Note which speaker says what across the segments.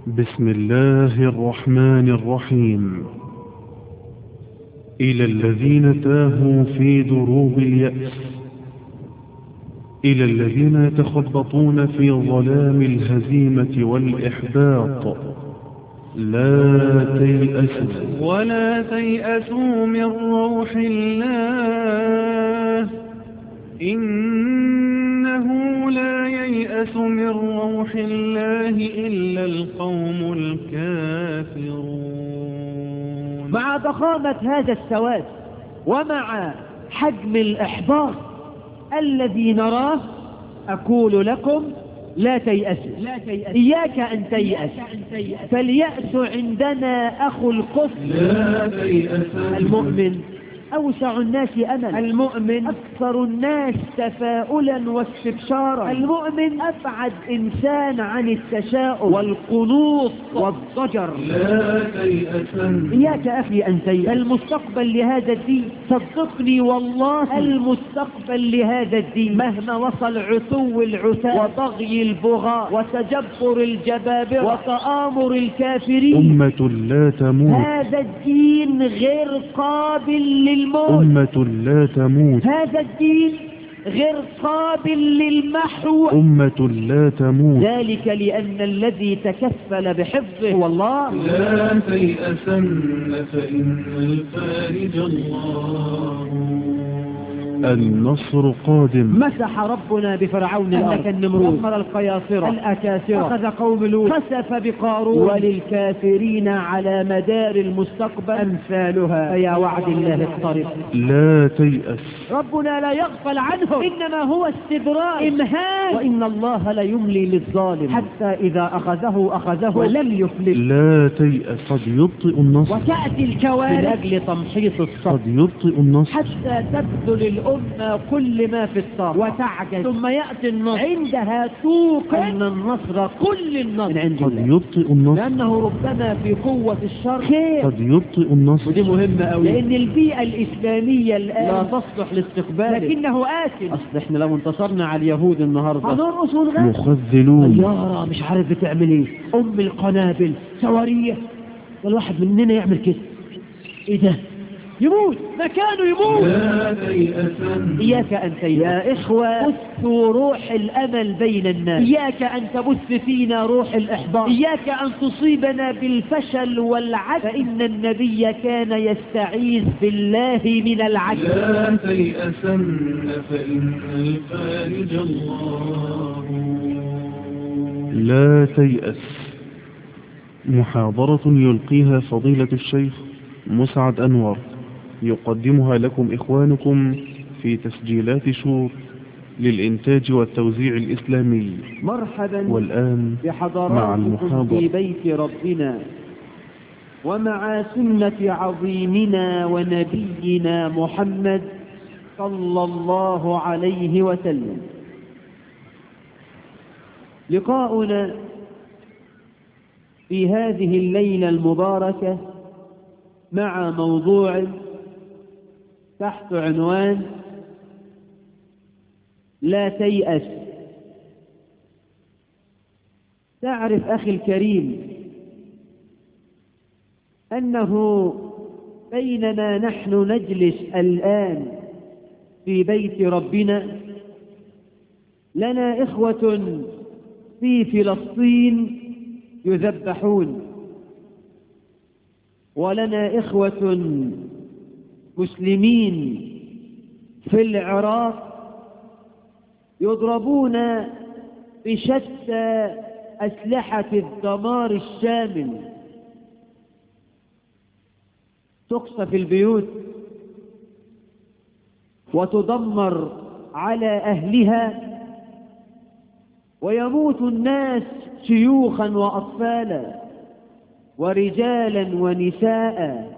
Speaker 1: بسم الله الرحمن الرحيم. إلى الذين تاهوا في دروب اليأس، إلى الذين يتخبطون في ظلام الهزيمة والإحباط، لا تيأسوا
Speaker 2: ولا تيأسوا من روح الله، إنه لا ييأس من روح الله إلا القوم الكافرون.
Speaker 3: مع ضخامة هذا السواد ومع حجم الإحباط الذي نراه، أقول لكم لا تيأسوا. إياك أن تيأس، فاليأس عندنا أخو الكفر.
Speaker 2: لا تيأس.
Speaker 3: المؤمن أوسع الناس أملا، المؤمن أكثر الناس تفاؤلا واستبشارا، المؤمن أبعد إنسان عن التشاؤم والقنوط والضجر.
Speaker 2: لا تيأسن.
Speaker 3: إياك أخي أن تيأس، المستقبل لهذا الدين صدقني والله، المستقبل لهذا الدين مهما وصل عتو العتاة وطغي البغاة وتجبر الجبابرة وتآمر الكافرين،
Speaker 1: أمة لا تموت،
Speaker 3: هذا الدين غير قابل للموت.
Speaker 1: أمة لا تموت،
Speaker 3: هذا الدين غير قابل للمحو.
Speaker 1: أمة لا تموت،
Speaker 3: ذلك لأن الذي تكفل بحفظه هو الله.
Speaker 2: لا تيأسن فإن الفارج الله.
Speaker 1: النصر قادم.
Speaker 3: مسح ربنا بفرعون الأرض، النمرود، دمر القياصرة، الأكاسرة، أخذ قوم لوط، خسف بقارون، وللكافرين على مدار المستقبل أمثالها، فيا وعد الله اقترب.
Speaker 1: لا تيأس،
Speaker 3: ربنا لا يغفل عنه، إنما هو استدراج إمهال، وإن الله لا يملي للظالم حتى إذا أخذه ولم يفلت.
Speaker 1: لا تيأس، قد يبطئ النصر،
Speaker 3: وتأتي الكوارث من أجل تمحيص الصف،
Speaker 1: قد يبطئ النصر،
Speaker 3: حتى تبذل الأمة كل ما في الطاقة وتعجز، ثم يأتي النصر، عندها توقن أن النصر كل النصر من عند
Speaker 1: قد
Speaker 3: الله،
Speaker 1: يبطئ النصر،
Speaker 3: لأنه ربما في قوة الشر خير.
Speaker 1: قد يبطئ النصر،
Speaker 3: ودي مهمة أوي، لأن البيئة الإسلامية الآن لا تصلح لاستقباله، لكنه آسف. أصل إحنا لو انتصرنا على اليهود النهاردة هنرقص ونغني.
Speaker 1: يخذلون،
Speaker 3: طيارة مش عارف بتعمل إيه، أم القنابل، صواريخ، الواحد مننا يعمل كده، إيه ده؟ يموت مكانه، يموت.
Speaker 2: لا تيأسن.
Speaker 3: إياك أن تيأس يا إخوة، بثوا روح الأمل بين الناس، إياك أن تبث فينا روح الإحباط، إياك أن تصيبنا بالفشل والعجز، فإن النبي كان يستعيذ بالله من العجز.
Speaker 2: لا تيأسن فإن الفارج الله.
Speaker 1: لا تيأس. محاضرة يلقيها فضيلة الشيخ مسعد أنور، يقدمها لكم إخوانكم في تسجيلات شور للإنتاج والتوزيع الإسلامي.
Speaker 3: مرحبا
Speaker 1: والآن مع
Speaker 3: بحضراتكم
Speaker 1: المحاضرة.
Speaker 3: في بيت ربنا ومع سنة عظيمنا ونبينا محمد صلى الله عليه وسلم. لقاؤنا في هذه الليلة المباركة مع موضوع تحت عنوان لا تيأس. تعرف أخي الكريم أنه بينما نحن نجلس الآن في بيت ربنا لنا إخوة في فلسطين يذبحون، ولنا إخوة مسلمين في العراق يضربون بشتى أسلحة الدمار الشامل، تقصف البيوت وتدمر على أهلها، ويموت الناس شيوخا وأطفالا ورجالا ونساء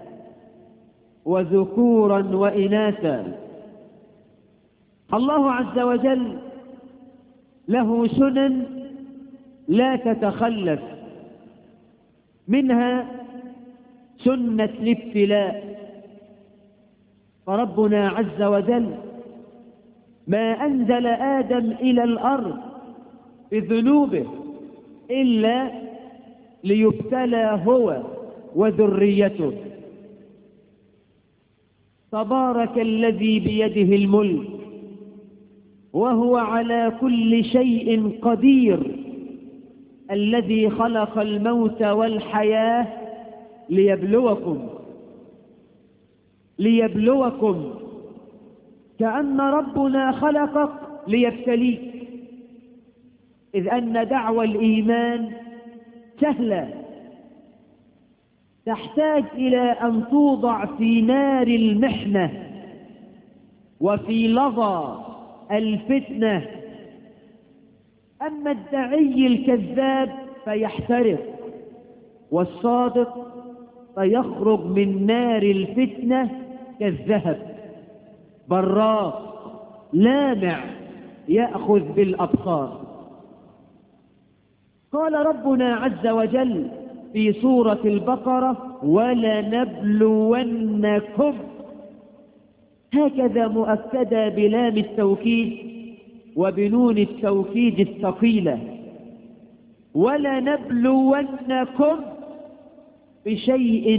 Speaker 3: وذكورا وإناثا. الله عز وجل له سنن لا تتخلف، منها سنة الابتلاء. فربنا عز وجل ما أنزل آدم إلى الأرض بذنوبه إلا ليبتلى هو وذريته. تبارك الذي بيده الملك وهو على كل شيء قدير، الذي خلق الموت والحياة ليبلوكم، كأن ربنا خلقك ليبتليك، إذ أن دعوى الإيمان سهلة، تحتاج إلى أن توضع في نار المحنة وفي لظى الفتنة. أما الداعي الكذاب فيحترق، والصادق فيخرج من نار الفتنة كالذهب، براق لامع يأخذ بالأبصار. قال ربنا عز وجل في سورة البقرة: ولنبلونكم، هكذا مؤكدة بلام التوكيد وبنون التوكيد الثقيلة. ولنبلونكم بشيء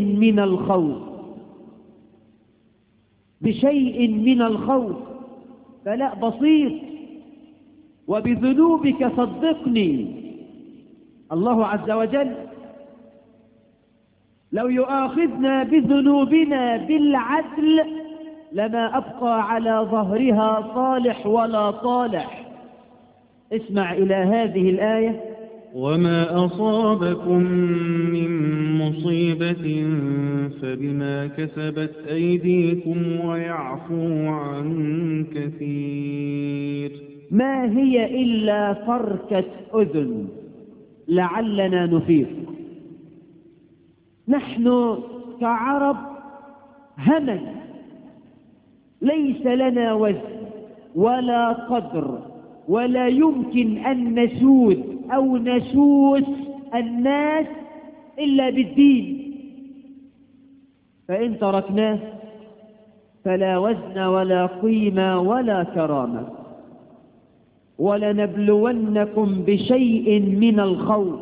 Speaker 3: من الخوف، فلا بسيط. وبذنوبك صدقني، الله عز وجل لو يؤاخذنا بذنوبنا بالعدل لما أبقى على ظهرها صالح ولا طالح. اسمع إلى هذه الآية:
Speaker 2: وما أصابكم من مصيبة فبما كسبت أيديكم ويعفو عن كثير.
Speaker 3: ما هي إلا فركة أذن لعلنا نفيق. نحن كعرب همج، ليس لنا وزن ولا قدر، ولا يمكن أن نسود أو نسوس الناس إلا بالدين، فإن تركناه فلا وزن ولا قيمة ولا كرامة. ولنبلونكم بشيء من الخوف،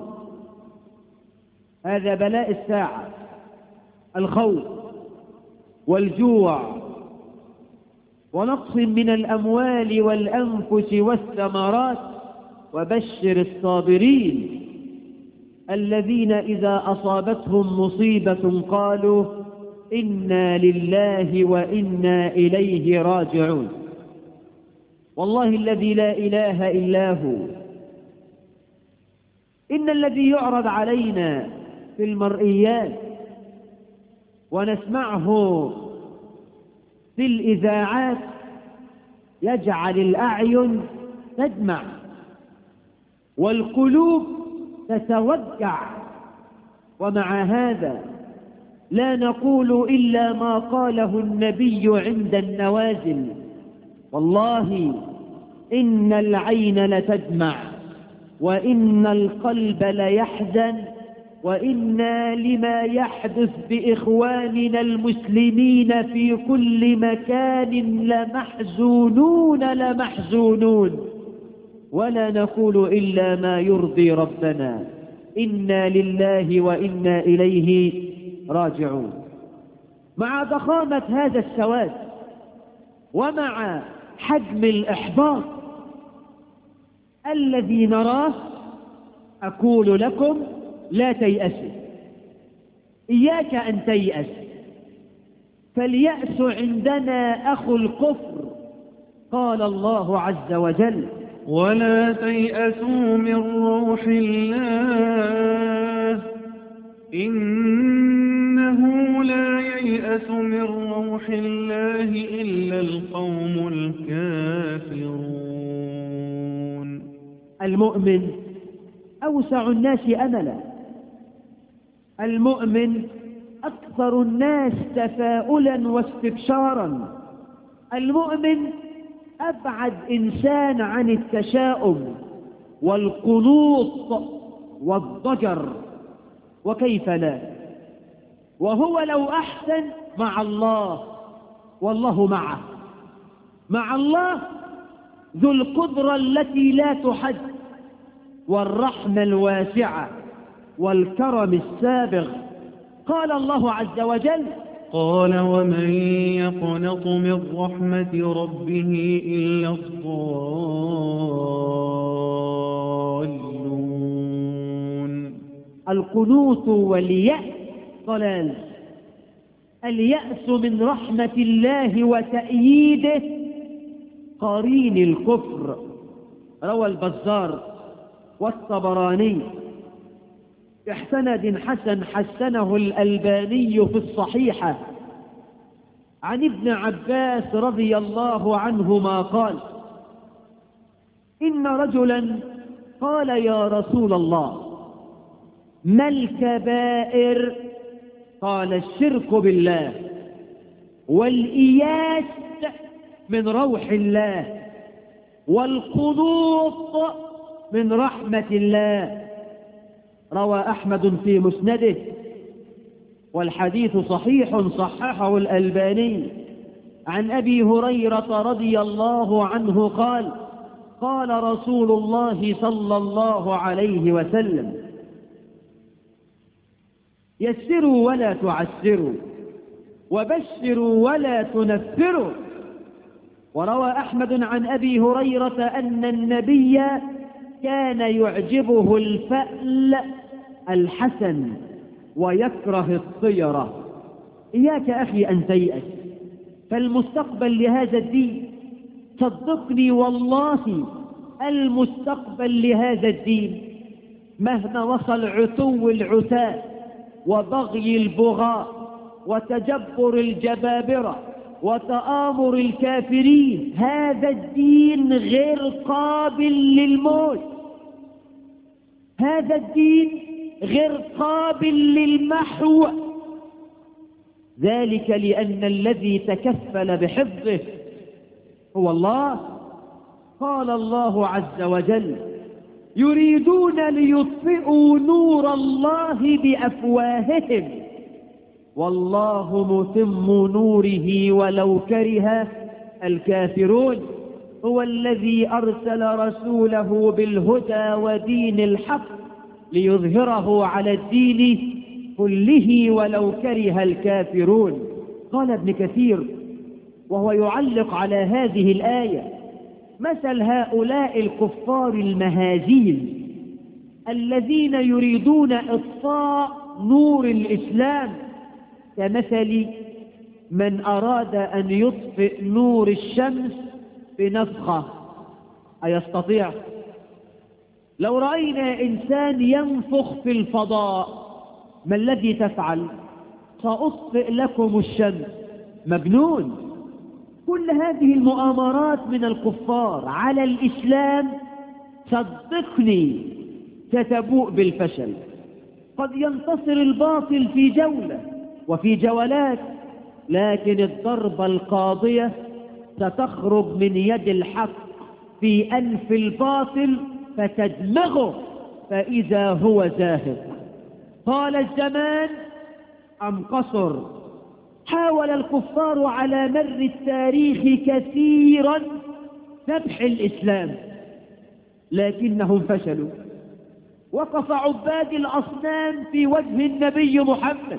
Speaker 3: هذا بلاء الساعة، الخوف والجوع ونقص من الأموال والأنفس والثمرات. وبشر الصابرين الذين إذا أصابتهم مصيبة قالوا إنا لله وإنا إليه راجعون. والله الذي لا إله إلا هو، إن الذي يعرض علينا في المرئيات ونسمعه في الإذاعات يجعل الأعين تدمع والقلوب تتوجع، ومع هذا لا نقول إلا ما قاله النبي عند النوازل: والله إن العين لتدمع وإن القلب ليحزن وإنا لما يحدث بإخواننا المسلمين في كل مكان لمحزونون، ولا نقول إلا ما يرضي ربنا، إنا لله وإنا إليه راجعون. مع ضخامة هذا السواد ومع حجم الإحباط الذي نراه، أقول لكم: لا تيأسوا، إياك أن تيأس، فاليأس عندنا أخو الكفر. قال الله عز وجل:
Speaker 2: ولا تيأسوا من روح الله إنه لا ييأس من روح الله إلا القوم الكافرون.
Speaker 3: المؤمن أوسع الناس أملا، المؤمن أكثر الناس تفاؤلا واستبشارا، المؤمن أبعد إنسان عن التشاؤم والقنوط والضجر. وكيف لا، وهو لو أحسن مع الله والله معه، مع الله ذو القدرة التي لا تحد والرحمة الواسعة والكرم السابغ. قال الله عز وجل:
Speaker 2: قال ومن يقنط من رحمة ربه إلا الضالون.
Speaker 3: القنوط واليأس ضلال. اليأس من رحمة الله وتأييده قرين الكفر. روى البزار والطبراني بسند حسن حسنه الألباني في الصحيحة عن ابن عباس رضي الله عنهما قال: إن رجلا قال يا رسول الله ما الكبائر؟ قال: الشرك بالله، والإياس من روح الله، والقنوط من رحمة الله. روى أحمد في مسنده، والحديث صحيح صححه الألباني عن أبي هريرة رضي الله عنه قال: قال رسول الله صلى الله عليه وسلم: يسروا ولا تعسروا، وبشروا ولا تنفروا. وروى أحمد عن أبي هريرة أن النبي كان يعجبه الفأل الحسن ويكره الطيرة. إياك أخي أن تيأس، فالمستقبل لهذا الدين، صدقني والله المستقبل لهذا الدين مهما وصل عتو العتاة وبغي البغاة وتجبر الجبابرة وتآمر الكافرين، هذا الدين غير قابل للموت. هذا الدين غير قابل للمحو، ذلك لأن الذي تكفل بحفظه هو الله. قال الله عز وجل: يريدون ليطفئوا نور الله بأفواههم والله متم نوره ولو كره الكافرون. هو الذي أرسل رسوله بالهدى ودين الحق ليظهره على الدين كله ولو كره الكافرون. قال ابن كثير وهو يعلق على هذه الآية: مثل هؤلاء الكفار المهازيل الذين يريدون إطفاء نور الإسلام كمثل من أراد أن يطفئ نور الشمس بنفخة. أيستطيع؟ لو رأينا إنسان ينفخ في الفضاء ما الذي تفعل؟ سأطفئ لكم الشمس. مجنون. كل هذه المؤامرات من الكفار على الإسلام صدقني ستبوء بالفشل. قد ينتصر الباطل في جولة وفي جولات، لكن الضربة القاضية ستخرج من يد الحق في أنف الباطل فتدمغه فإذا هو زاهق. طال الزمان أم قصر. حاول الكفار على مر التاريخ كثيرا ذبح الإسلام لكنهم فشلوا. وقف عباد الأصنام في وجه النبي محمد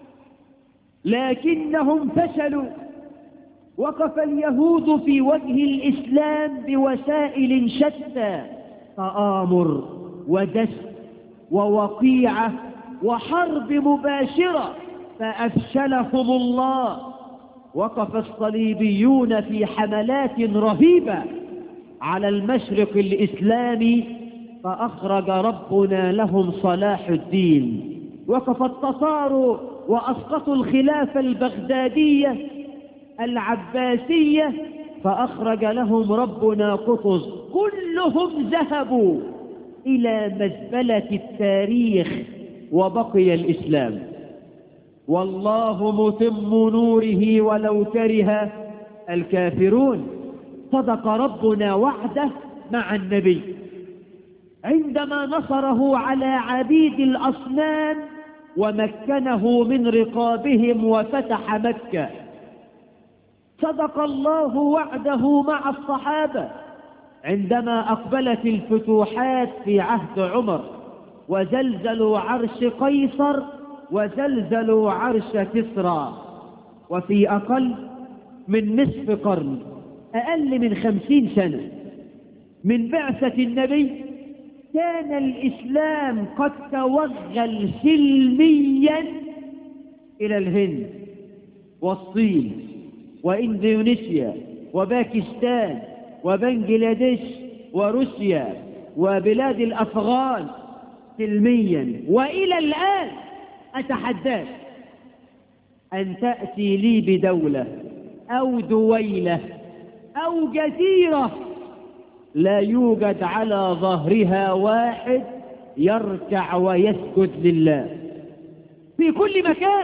Speaker 3: لكنهم فشلوا. وقف اليهود في وجه الإسلام بوسائل شتى، تآمر ودس ووقيعة وحرب مباشرة، فأفشلهم الله. وقف الصليبيون في حملات رهيبة على المشرق الإسلامي فأخرج ربنا لهم صلاح الدين. وقف التتار وأسقطوا الخلافة البغدادية العباسية فأخرج لهم ربنا قطز. كلهم ذهبوا إلى مزبلة التاريخ وبقي الإسلام. والله متم نوره ولو كره الكافرون. صدق ربنا وعده مع النبي عندما نصره على عبيد الأصنام ومكنه من رقابهم وفتح مكة. صدق الله وعده مع الصحابة عندما أقبلت الفتوحات في عهد عمر وزلزلوا عرش قيصر وزلزلوا عرش كسرى. وفي أقل من نصف قرن، أقل من 50 سنة من بعثة النبي، كان الإسلام قد توغل سلميا إلى الهند والصين وإندونيسيا وباكستان وبنجلاديش وروسيا وبلاد الأفغان سلميا. وإلى الآن أتحداك أن تأتي لي بدولة أو دويلة أو جزيرة لا يوجد على ظهرها واحد يركع ويسجد لله في كل مكان.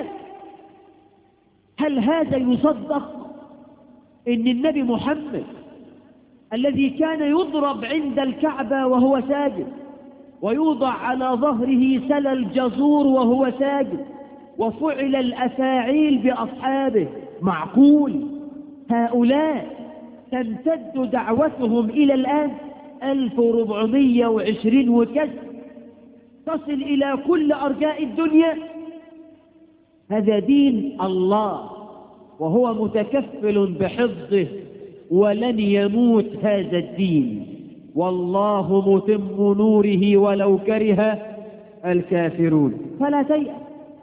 Speaker 3: هل هذا يصدق؟ إن النبي محمد الذي كان يضرب عند الكعبة وهو ساجد، ويوضع على ظهره سل الجزور وهو ساجد، وفعل الأفاعيل بأصحابه، معقول هؤلاء تمتد دعوتهم إلى الآن 1420 وكذا، تصل إلى كل أرجاء الدنيا؟ هذا دين الله وهو متكفل بحفظه، ولن يموت هذا الدين، والله متم نوره ولو كره الكافرون. فلا تيأس.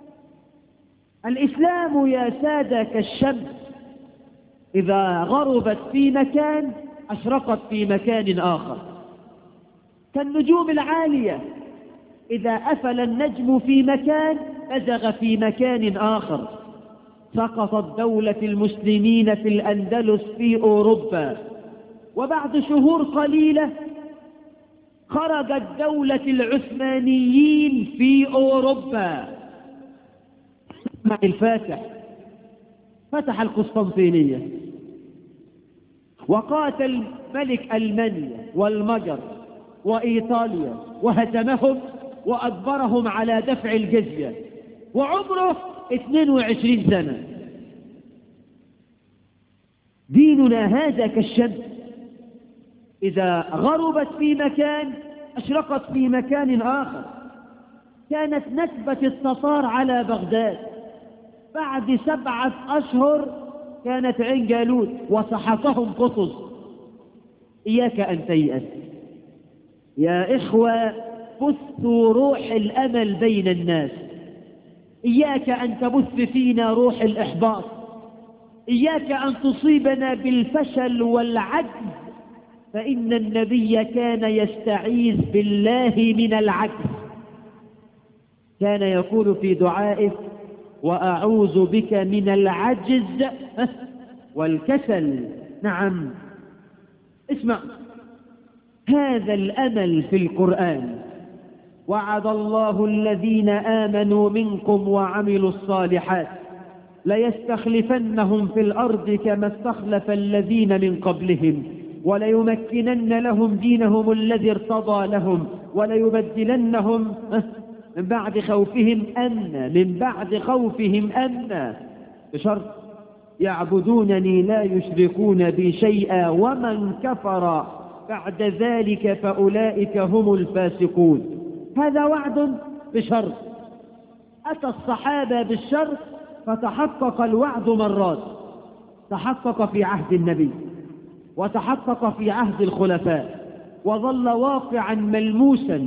Speaker 3: الإسلام يا سادة كالشمس، إذا غربت في مكان أشرقت في مكان آخر، كالنجوم العالية، إذا أفل النجم في مكان أزغ في مكان آخر. سقطت دولة المسلمين في الأندلس في أوروبا، وبعد شهور قليلة خرجت دولة العثمانيين في أوروبا. الفاتح فتح القسطنطينية وقاتل ملك ألمانيا والمجر وإيطاليا وهزمهم وأجبرهم على دفع الجزية، وعمره 22 سنة. ديننا هذا كالشمس، إذا غربت في مكان أشرقت في مكان آخر. كانت نكبة التتار على بغداد، بعد 7 أشهر كانت عين جالوت وسحقهم قطز. إياك أن تيأس يا إخوة، بثوا روح الأمل بين الناس. إياك أن تبث فينا روح الإحباط، إياك أن تصيبنا بالفشل والعجز، فإن النبي كان يستعيذ بالله من العجز. كان يقول في دعائه: وأعوذ بك من العجز والكسل. نعم، اسمع هذا الأمل في القرآن: وعد الله الذين آمنوا منكم وعملوا الصالحات ليستخلفنهم في الأرض كما استخلف الذين من قبلهم وليمكنن لهم دينهم الذي ارتضى لهم وليبدلنهم من بعد خوفهم أمنا، من بعد خوفهم أمنا، بشرط يعبدونني لا يشركون بي شيئا ومن كفر بعد ذلك فأولئك هم الفاسقون. هذا وعد بشرط. أتى الصحابة بالشرط فتحقق الوعد مرات، تحقق في عهد النبي وتحقق في عهد الخلفاء، وظل واقعا ملموسا،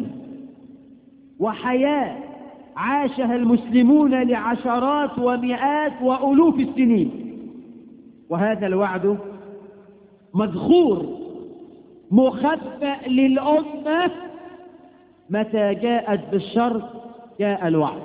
Speaker 3: وحياة عاشها المسلمون لعشرات ومئات وألوف السنين. وهذا الوعد مذخور مخبأ للأمة، متى جاءت بالشرط جاء الوعد: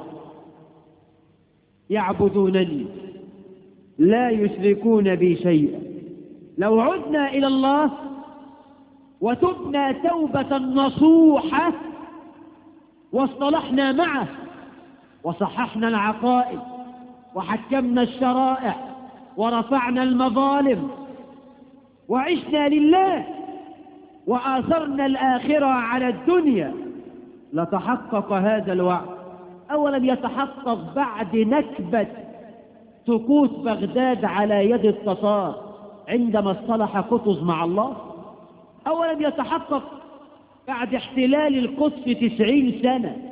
Speaker 3: يعبدونني لا يشركون بي شيئا. لو عدنا إلى الله وتبنا توبة نصوحة واصطلحنا معه وصححنا العقائد وحكمنا الشرائع ورفعنا المظالم وعشنا لله وآثرنا الآخرة على الدنيا، لتحقق هذا الوعد. أولم يتحقق بعد نكبة سقوط بغداد على يد التتار عندما اصطلح قطز مع الله؟ أولم يتحقق بعد احتلال القدس 90 سنة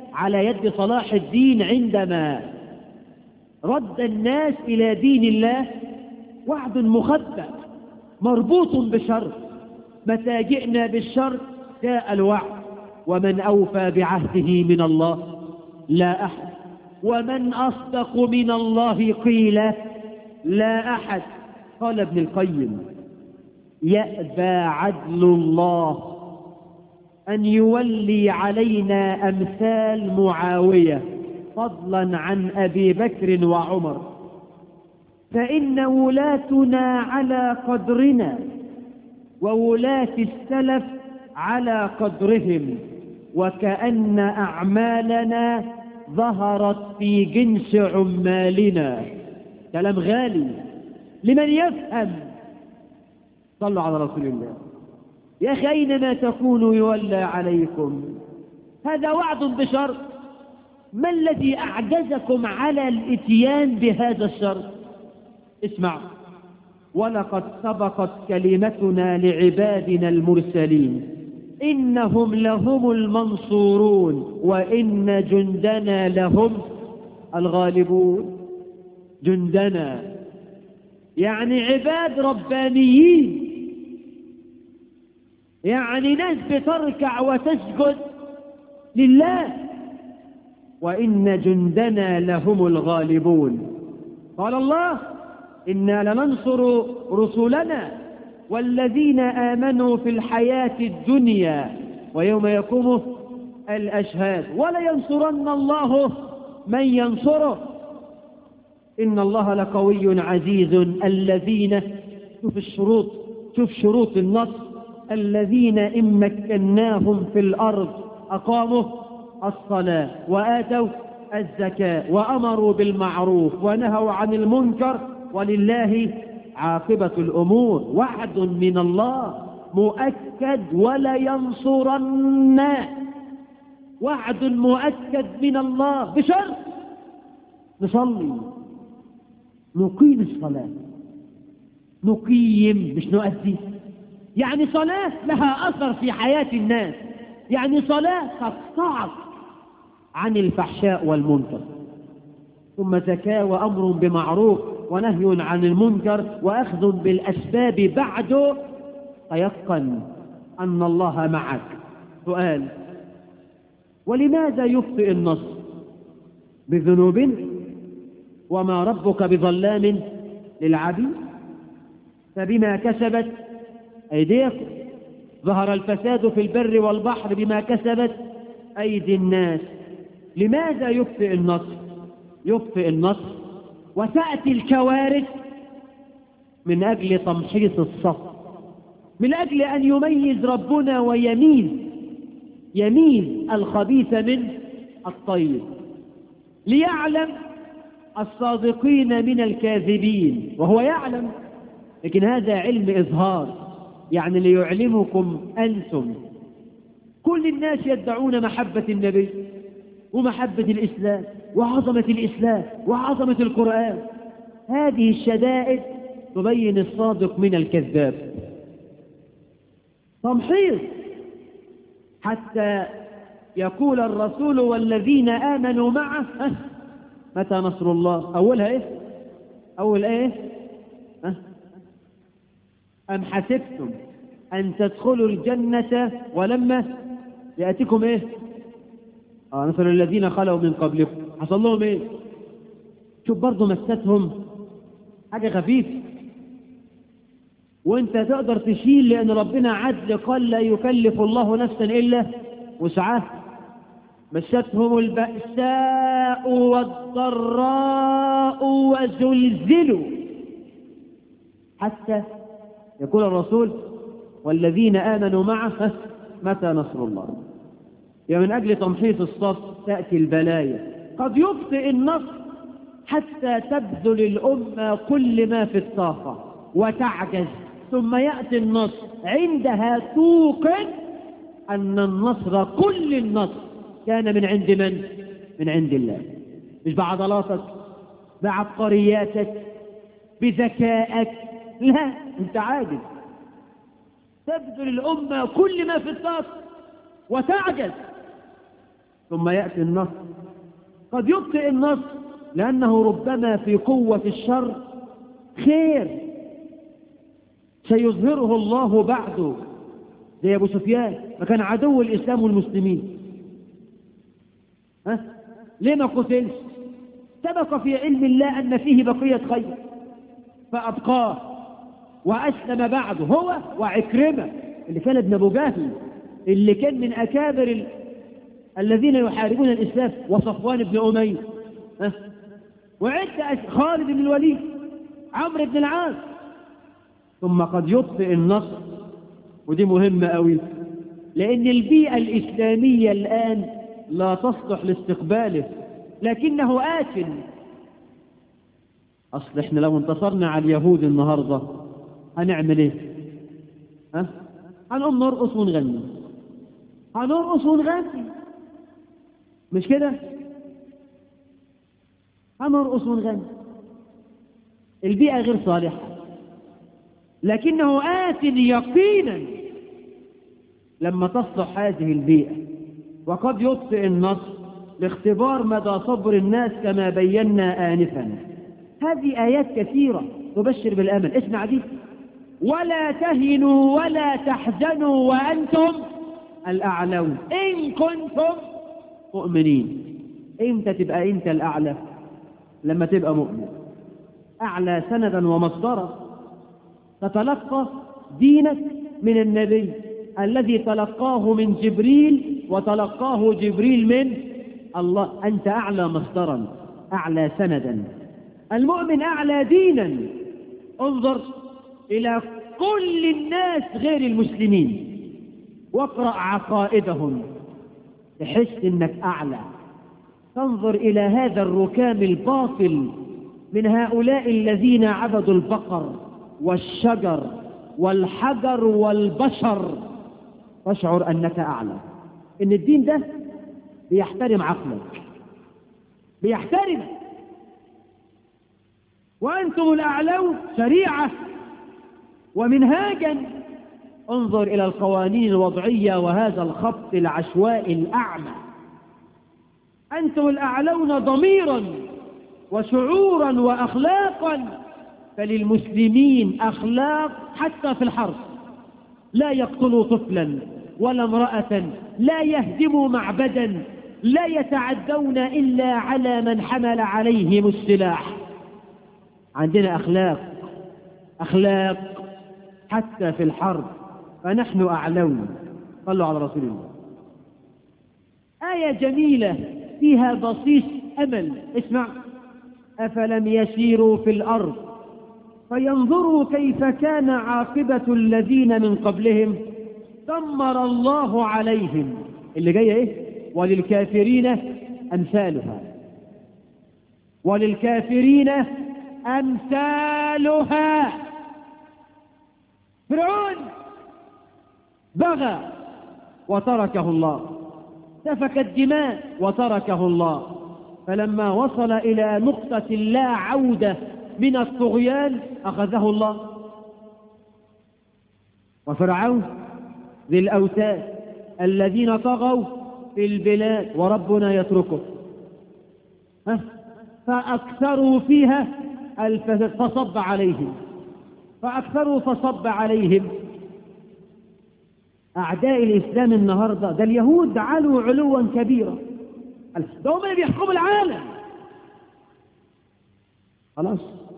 Speaker 3: على يد صلاح الدين عندما رد الناس إلى دين الله وعد مخبأ مربوط بشرط، متى جئنا بالشرط جاء الوعد، ومن أوفى بعهده من الله لا أحد، ومن أصدق من الله قيل لا أحد. قال ابن القيم: يأبى عدل الله أن يولي علينا أمثال معاوية فضلا عن أبي بكر وعمر، فإن ولاتنا على قدرنا وولاة السلف على قدرهم، وكأن أعمالنا ظهرت في جنس عمالنا. كلام غالي لمن يفهم. صلوا على رسول الله. يا أخي أينما تكونوا يولى عليكم. هذا وعد بشرط. ما الذي أعجزكم على الإتيان بهذا الشرط؟ اسمع: ولقد سبقت كلمتنا لعبادنا المرسلين إنهم لهم المنصورون وإن جندنا لهم الغالبون. جندنا يعني عباد ربانيين، يعني ناس بتركع وتسجد لله. وإن جندنا لهم الغالبون. قال الله: إنا لننصر رسلنا والذين آمنوا في الحياة الدنيا ويوم يقوم الأشهاد ولينصرن الله من ينصره إن الله لقوي عزيز. الذين، شوف شروط النصر: الذين إن مكناهم في الأرض أقاموا الصلاة وآتوا الزكاة وأمروا بالمعروف ونهوا عن المنكر ولله عاقبة الأمور. وعد من الله مؤكد ولا ينصرن. وعد مؤكد من الله بشرط نصلي، نقيم الصلاة. نقيم مش نؤدي. يعني صلاة لها أثر في حياة الناس، يعني صلاة تقطعك عن الفحشاء والمنكر. ثم زكاة وأمر بمعروف ونهي عن المنكر وأخذ بالأسباب بعد. تيقن أن الله معك. سؤال: ولماذا يخطئ النصر؟ بذنوب وما ربك بظلام للعبيد. فبما كسبت أيديكم ظهر الفساد في البر والبحر بما كسبت أيدي الناس. لماذا يخطئ النصر؟ يخطئ النصر وتأتي الكوارث من أجل تمحيص الصف، من أجل أن يميز ربنا يميز الخبيث من الطيب، ليعلم الصادقين من الكاذبين، وهو يعلم. لكن هذا علم إظهار، يعني ليعلمكم أنتم. كل الناس يدعون محبة النبي ومحبة الإسلام وعظمة الإسلام وعظمة القرآن. هذه الشدائد تبين الصادق من الكذاب. تمحيص حتى يقول الرسول والذين آمنوا معه متى نصر الله. أولها إيه؟ أول إيه؟ أم حسبتم أن تدخلوا الجنة ولما يأتيكم إيه؟ نصر الذين خلوا من قبلكم. حصل لهم إيه؟ شوف برضو مستهم حاجة خفيفة، وانت تقدر تشيل، لأن ربنا عدل قال لا يكلف الله نفسا إلا وسعها. مستهم البأساء والضراء وزلزلوا حتى يقول الرسول والذين آمنوا معه متى نصر الله. يعني من أجل تمحيص الصف تأتي البلايا. قد يبطئ النصر حتى تبذل الأمة كل ما في الطاقة وتعجز، ثم يأتي النصر. عندها توقن أن النصر، كل النصر كان من عند من؟ من عند الله، مش بعضلاتك، بعبقرياتك، بذكائك، لا، انت عاجز. تبذل الأمة كل ما في الطاقة وتعجز. ثم يأتي النصر. قد يبطئ النصر لأنه ربما في قوة الشر خير سيظهره الله بعده، زي أبو سفيان ما كان عدو الإسلام والمسلمين. ليه ما قتلش؟ سبق في علم الله أن فيه بقية خير فأبقاه وأسلم بعده، هو وعكرمة اللي كان ابن أبو جهل اللي كان من أكابر الذين يحاربون الإسلام، وصفوان بن أمية، خالد بن الوليد، عمرو بن العاص. ثم قد يبطئ النصر، ودي مهمة قوي، لأن البيئة الإسلامية الآن لا تصلح لاستقباله، لكنه آت. أصل إحنا لو انتصرنا على اليهود النهاردة هنعمل إيه؟ هنقوم نرقص ونغني، هنرقص ونغني، مش كده؟ هنرقص ونغني. البيئة غير صالحة، لكنه آت يقينا لما تصلح هذه البيئة. وقد يبطئ النصر لاختبار مدى صبر الناس كما بينا آنفا. هذه آيات كثيرة تبشر بالأمل. اسمع دي: ولا تهنوا ولا تحزنوا وأنتم الأعلون إن كنتم مؤمنين. إمتى تبقى أنت الأعلى؟ لما تبقى مؤمن. أعلى سندا ومصدرا، تتلقى دينك من النبي الذي تلقاه من جبريل، وتلقاه جبريل من الله. أنت أعلى مصدرا، أعلى سندا. المؤمن أعلى دينا. انظر إلى كل الناس غير المسلمين واقرأ عقائدهم تحس إنك أعلى. تنظر إلى هذا الركام الباطل من هؤلاء الذين عبدوا البقر والشجر والحجر والبشر، تشعر أنك أعلى. إن الدين ده بيحترم عقلك، بيحترم. وأنتم الأعلون شريعة ومنهاجا. انظر إلى القوانين الوضعية وهذا الخط العشوائي الأعمى. أنتم الأعلون ضميرا وشعورا وأخلاقا، فللمسلمين أخلاق حتى في الحرب. لا يقتلوا طفلا ولا امرأة، لا يهدموا معبدا، لا يتعدون إلا على من حمل عليهم السلاح. عندنا أخلاق حتى في الحرب، فنحن أعلون. صلوا على رسول الله. آية جميلة فيها بصيص أمل. اسمع: أفلم يسيروا في الأرض فينظروا كيف كان عاقبة الذين من قبلهم دمر الله عليهم. اللي جاية إيه؟ وللكافرين أمثالها. وللكافرين أمثالها. فرعون بغى وتركه الله، سفك الدماء وتركه الله، فلما وصل إلى نقطة لا عودة من الطغيان أخذه الله. وفرعون ذي الأوتاد الذين طغوا في البلاد وربنا يتركه، فأكثروا فيها فصب عليهم، فأكثروا فصب عليهم. أعداء الإسلام النهاردة ده اليهود علوا علوا كبيرا، ده هم اللي بيحكموا العالم. خلاص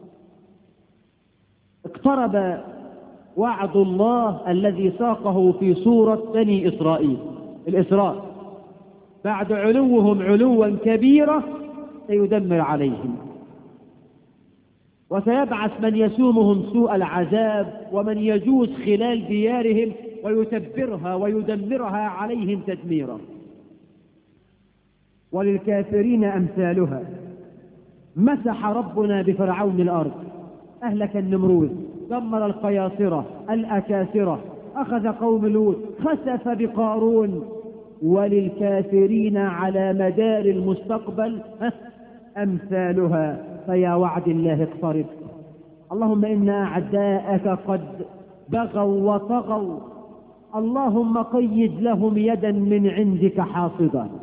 Speaker 3: اقترب وعد الله الذي ساقه في سورة بني إسرائيل، الإسراء. بعد علوهم علوا كبيرا سيدمر عليهم، وسيبعث من يسومهم سوء العذاب ومن يجوز خلال ديارهم ويتبرها ويدمرها عليهم تدميرا. وللكافرين أمثالها. مسح ربنا بفرعون الأرض، أهلك النمرود، دمر القياصرة الأكاسرة، أخذ قوم لوط، خسف بقارون. وللكافرين على مدار المستقبل أمثالها. فيا وعد الله اقترب. اللهم إن أعداءك قد بغوا وطغوا، اللهم قيد لهم يدا من عندك حافظة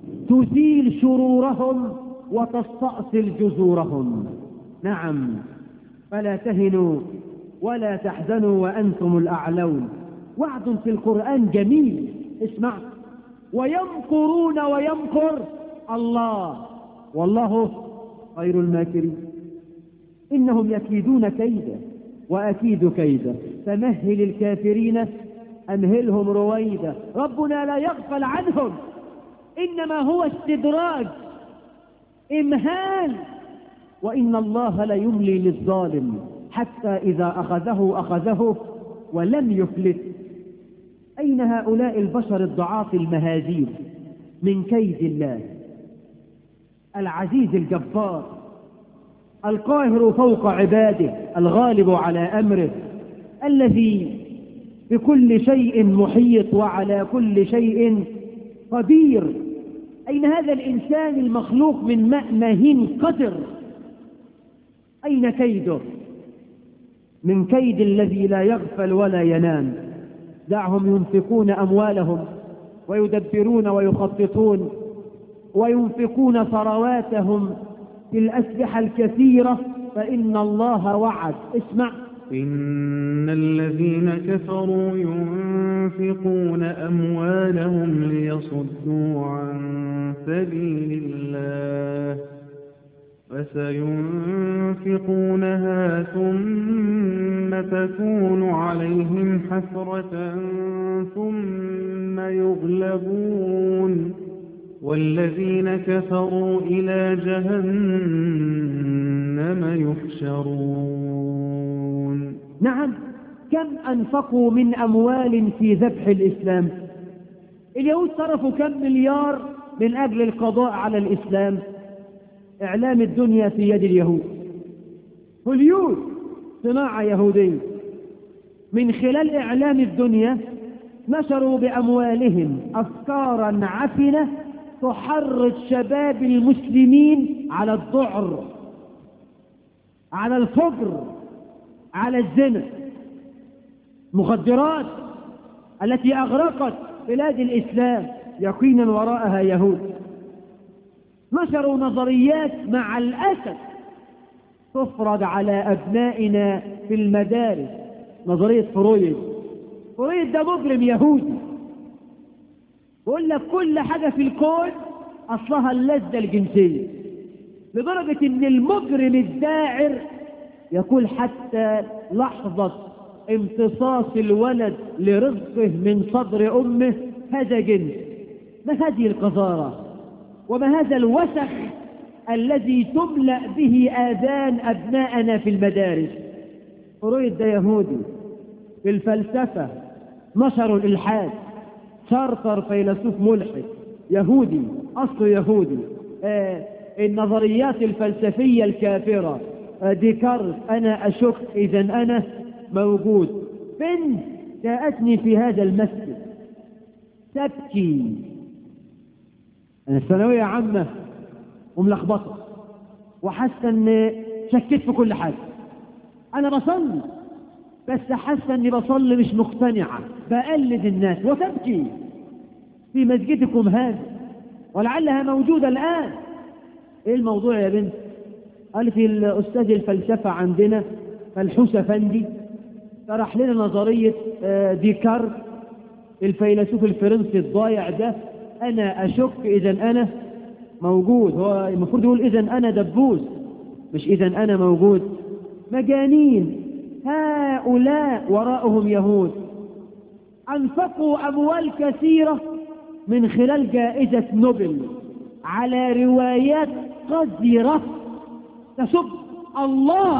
Speaker 3: تزيل شرورهم وتستأصل جذورهم. نعم، فلا تهنوا ولا تحزنوا وأنتم الأعلون. وعد في القرآن جميل، اسمع: ويمكرون ويمكر الله والله خير الماكرين. إنهم يكيدون كيدا وأكيد كيدا فمهل الكافرين أمهلهم رويدا. ربنا لا يغفل عنهم، إنما هو استدراج، إمهال، وإن الله لا يملي للظالم حتى إذا أخذه ولم يفلت. أين هؤلاء البشر الضعاف المهازيل من كيد الله العزيز الجبار القاهر فوق عباده الغالب على أمره الذي بكل شيء محيط وعلى كل شيء قدير؟ أين هذا الإنسان المخلوق من ماء مهين قدر؟ أين كيده؟ من كيد الذي لا يغفل ولا ينام. دعهم ينفقون أموالهم ويدبرون ويخططون وينفقون ثرواتهم في الأسلحة الكثيرة، فإن الله وعد. اسمع:
Speaker 2: إن الذين كفروا ينفقون أموالهم ليصدوا عن سبيل الله فسينفقونها ثم تكون عليهم حسرة ثم يغلبون والذين كفروا إلى جهنم يحشرون.
Speaker 3: نعم، كم أنفقوا من أموال في ذبح الإسلام؟ اليهود صرفوا كم مليار من أجل القضاء على الإسلام؟ إعلام الدنيا في يد اليهود، هوليود صناعة يهودية. من خلال إعلام الدنيا نشروا بأموالهم أفكارا عفنة تحرض شباب المسلمين على الذعر، على الفجر، على الزنا. مخدرات التي أغرقت بلاد الإسلام يقينا وراءها يهود. نشروا نظريات مع الأسف تفرض على أبنائنا في المدارس. نظرية فرويد ده مجرم يهودي، يقول لك كل حاجة في الكون أصلها اللذة الجنسية، لدرجة إن المجرم الداعر يقول حتى لحظة امتصاص الولد لرزقه من صدر أمه هذا جنس. ما هذه القذارة وما هذا الوسخ الذي تملأ به آذان أبناءنا في المدارس؟ فرويد ده يهودي. في الفلسفة نشروا الإلحاد. شارتر فيلسوف ملحد يهودي، أصله يهودي. النظريات الفلسفية الكافرة. ديكارت: أنا أشك إذا أنا موجود. بنت جاءتني في هذا المسجد تبكي، أنا ثانوية عامة وملخبطة وحاسة إن شكيت في كل حاجة. أنا بصلي بس حاسة إني بصلي مش مقتنعة، بقلد الناس. وتبكي في مسجدكم هذا ولعلها موجودة الآن. إيه الموضوع يا بنت؟ قالت: الأستاذ الفلسفة عندنا فالحوس أفندي شرح لنا نظرية ديكارت الفيلسوف الفرنسي الضايع ده. أنا أشك إذا أنا موجود. هو المفروض يقول إذا أنا دبوس، مش إذا أنا موجود. مجانين هؤلاء، وراءهم يهود. أنفقوا أموال كثيرة من خلال جائزة نوبل على روايات قذرة تسب الله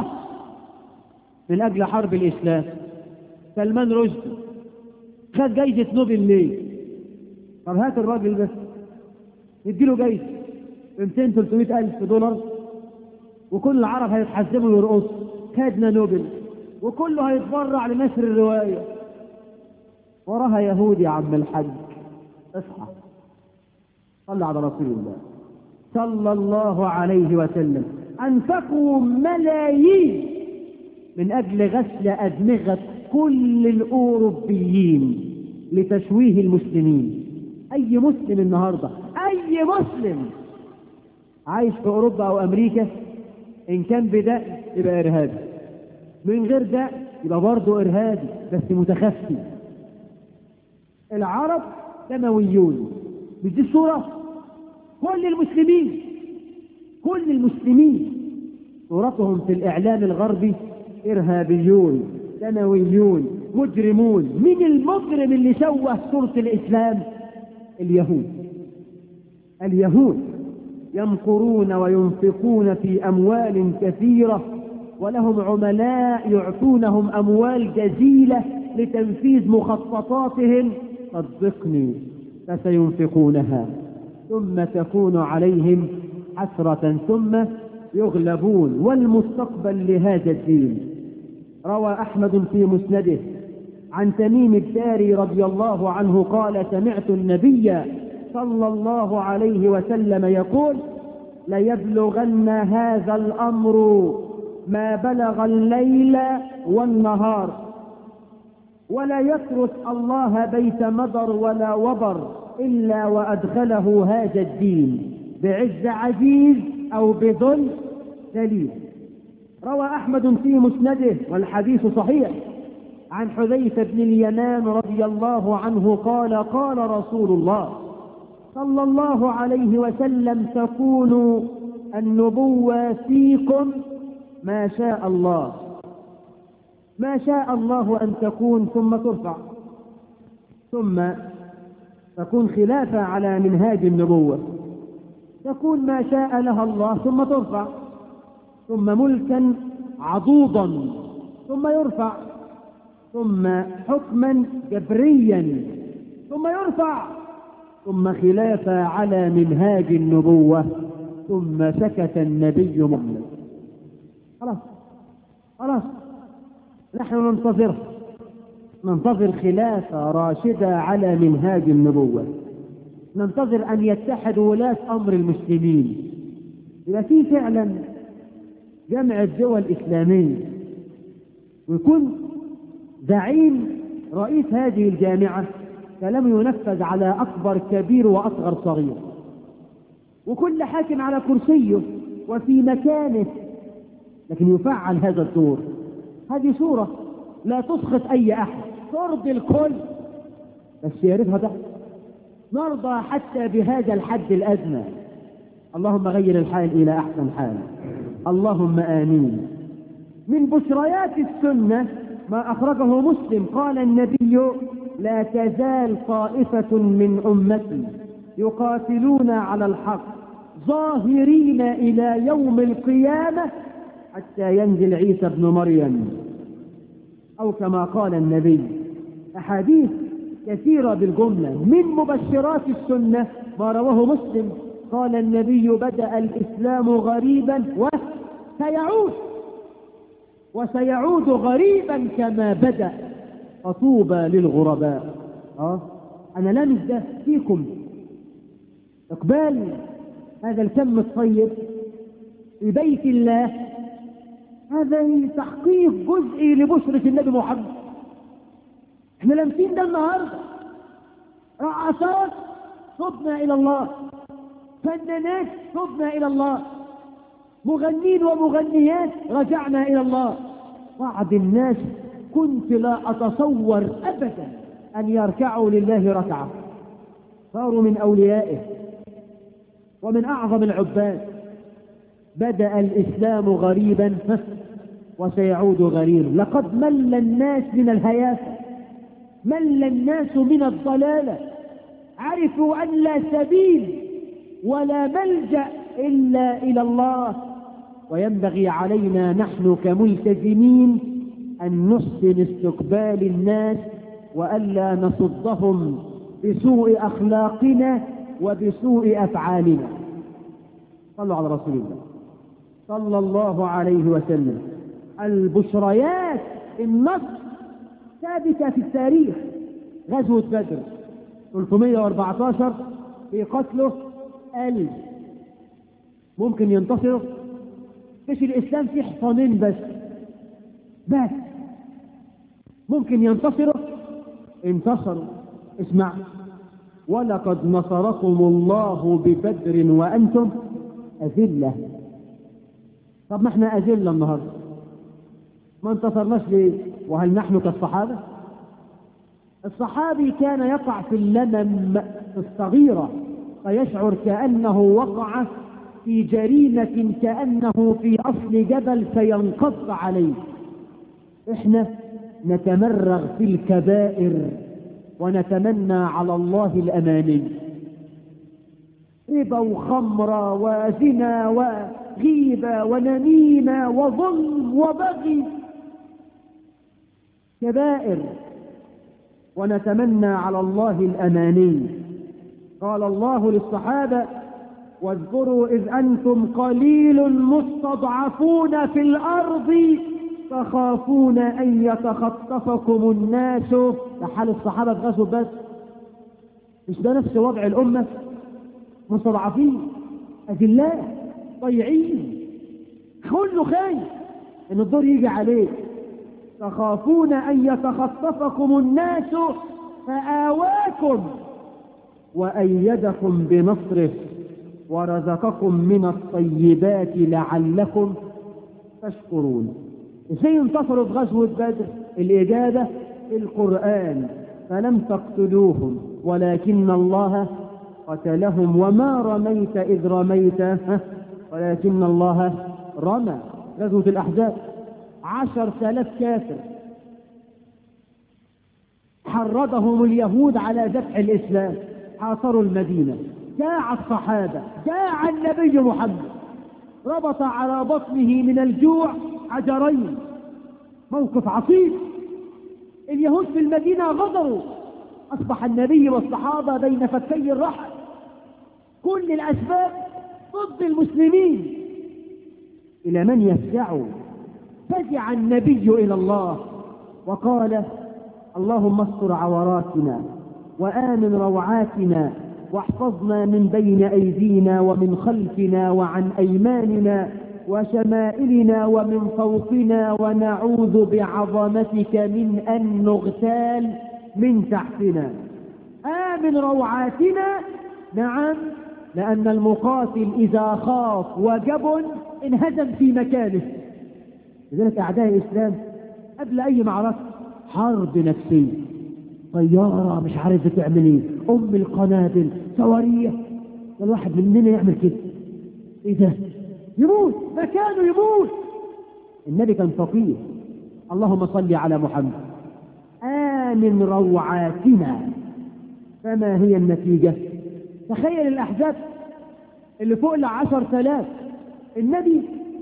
Speaker 3: من أجل حرب الإسلام. سلمان رشدي خد جائزة نوبل ليه؟ طب هات الراجل بس يديله جايزة 200-300 ألف دولار وكل العرب هيتحزموا ويرقصوا. خدنا نوبل وكله هيتبرع لنشر الرواية. وراها يهودي يا عم الحاج. اصحى صلى على رسول الله صلى الله عليه وسلم. أنفقوا ملايين من أجل غسل أدمغة كل الأوروبيين لتشويه المسلمين. أي مسلم النهاردة، أي أي مسلم عايش في أوروبا أو أمريكا إن كان بدأ يبقى إرهابي، من غير ده يبقى برضه إرهابي بس متخفي. العرب دمويون، مش دي الصورة؟ كل المسلمين صورتهم في الإعلام الغربي إرهابيون دمويون مجرمون. مين المجرم اللي شوه صورة الإسلام؟ اليهود يمكرون وينفقون في أموال كثيرة، ولهم عملاء يعطونهم أموال جزيلة لتنفيذ مخططاتهم. صدقني فسينفقونها ثم تكون عليهم حسرة ثم يغلبون، والمستقبل لهذا الدين. روى أحمد في مسنده عن تميم الداري رضي الله عنه قال: سمعت النبي صلى الله عليه وسلم يقول: ليبلغن هذا الأمر ما بلغ الليل والنهار، ولا يترك الله بيت مضر ولا وبر إلا وأدخله هذا الدين بعز عزيز أو بذل ذليل. روى أحمد في مسنده والحديث صحيح عن حذيفة بن اليمان رضي الله عنه قال: قال رسول الله صلى الله عليه وسلم: تكون النبوة فيكم ما شاء الله أن تكون ثم ترفع، ثم تكون خلافة على منهاج النبوة، تكون ما شاء لها الله ثم ترفع، ثم ملكا عضوضا ثم يرفع، ثم حكما جبريا ثم يرفع، ثم خلافة على منهاج النبوة، ثم سكت النبي محمد. خلاص نحن ننتظر خلافة راشدة على منهاج النبوة، ننتظر أن يتحد ولاة أمر المسلمين. إذا في فعلا جمع الدول الإسلامية ويكون زعيم رئيس هذه الجامعة كلام ينفذ على أكبر كبير وأصغر صغير، وكل حاكم على كرسيه وفي مكانه، لكن يفعل هذا الدور. هذه صورة لا تسخط أي أحد، ترضي الكل، بس يعرفها ده. نرضى حتى بهذا الحد الأدنى. اللهم غير الحال إلى أحسن حال، اللهم آمين. من بشريات السنة ما أخرجه مسلم قال النبي: لا تزال طائفة من أمتي يقاتلون على الحق ظاهرين إلى يوم القيامة حتى ينزل عيسى ابن مريم، أو كما قال النبي. أحاديث كثيرة بالجملة. من مبشرات السنة ما رواه مسلم قال النبي: بدأ الإسلام غريبا وسيعود غريبا كما بدأ، فطوبى للغرباء. أنا لامس ده فيكم، إقبال هذا الكم الطيب في بيت الله، هذا تحقيق جزئي لبشرة النبي محمد. احنا لامسين ده النهارده. رقصات صبنا إلى الله، فنانات صبنا إلى الله، مغنين ومغنيات رجعنا إلى الله. بعض الناس كنت لا أتصور أبدا أن يركعوا لله ركعة، صاروا من أوليائه ومن أعظم العباد. بدأ الإسلام غريبا وسيعود غريبا. لقد مل الناس من الهيافة، مل الناس من الضلالة، عرفوا أن لا سبيل ولا ملجأ إلا إلى الله. وينبغي علينا نحن كملتزمين أن نحسن استقبال الناس وألا نصدهم بسوء أخلاقنا وبسوء أفعالنا. صلوا على رسول الله صلى الله عليه وسلم. البشريات النصر ثابتة في التاريخ. غزوة بدر 314 في قتله 1000. ممكن ينتصروا؟ فيش الإسلام فيه حصانين بس ممكن ينتصروا. انتصروا. اسمع،
Speaker 4: ولقد نصركم الله ببدر وأنتم أذلة. طب ما احنا أذلة النهاردة، ما انتصرناش ليه؟ وهل نحن كالصحابة؟ الصحابي كان يقع في اللمم الصغيرة فيشعر كأنه وقع في جريمة، كأنه في أصل جبل سينقض عليه. احنا نتمرغ في الكبائر ونتمنى على الله الأماني، ربا وخمرة وزنا وغيبة ونميمة وظلم وبغي، كبائر، ونتمنى على الله الأماني. قال الله للصحابة: واذكروا إذ أنتم قليل مستضعفون في الأرض تخافون أن يتخطفكم الناس. ده حال الصحابة في غزوة بدر، مش ده نفس وضع الأمة؟ مستضعفين، أذلاء، ضيعين، كله خايف إن الدور يجي عليه. تخافون أن يتخطفكم الناس فآواكم وأيدكم بنصره ورزقكم من الطيبات لعلكم تشكرون. ازاي انتصروا في غزوة بدر؟ الإجابة القرآن: فلم تقتلوهم ولكن الله قتلهم وما رميت إذ رميت ولكن الله رمى. غزوة الأحزاب 10,000 كافر حرضهم اليهود على دفع الإسلام، حاصروا المدينة، جاع الصحابة، جاع النبي محمد، ربط على بطنه من الجوع حجرين. موقف عصيب. اليهود في المدينة غدروا، أصبح النبي والصحابة بين فكي الرحل، كل الأسباب ضد المسلمين. إلى من يفزعوا؟ فزع النبي إلى الله وقال: اللهم استر عوراتنا وآمن روعاتنا واحفظنا من بين أيدينا ومن خلفنا وعن أيماننا وشمائلنا ومن فوقنا، ونعوذ بعظمتك من أن نغتال من تحتنا. آمن روعاتنا، نعم، لأن المقاتل إذا خاف وجبن انهزم في مكانه. لذلك أعداء الإسلام قبل أي معركة حرب نفسية، طيارة مش عارف تعمل ايه، القنابل، صواريخ. الواحد مننا يعمل كده، ايه ده؟ يموت مكانه، يموت. النبي كان فقير. اللهم صل على محمد. آمن روعاتنا. فما هي النتيجة؟ تخيل الأحزاب اللي فوق 10,000، النبي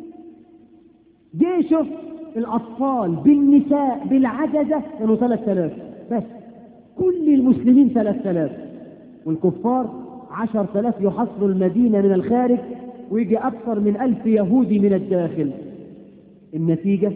Speaker 4: جيشه الأطفال بالنساء بالعجزة كانوا 3000 بس، كل المسلمين 3000، والكفار 10,000 يحصروا المدينة من الخارج، ويجي أكثر من 1000 يهودي من الداخل. النتيجة: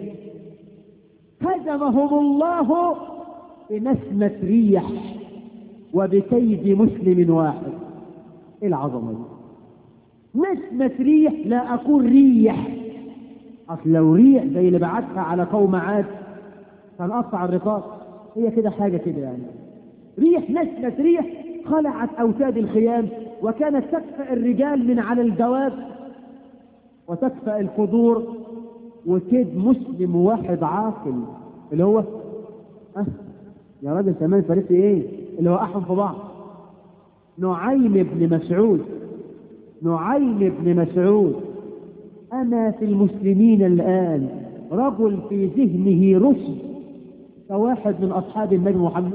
Speaker 4: هزمهم الله بنسمة ريح وبكيد مسلم واحد. ايه العظمة دي؟ نسمة ريح، لا أقول ريح، أصل لو ريح زي اللي بعتها على قوم عاد كان قطع الرقاب. هي كده حاجة كده يعني، ريح، نسمة ريح خلعت أوتاد الخيام، وكانت تكفأ الرجال من على الدواب وتكفأ القدور، وكيد مسلم واحد عاقل اللي هو يا راجل كمان فريق ايه اللي وقعهم في بعض. نعيم بن مسعود، نعيم بن مسعود. أما في المسلمين الآن رجل في ذهنه رشد كواحد من أصحاب النبي محمد،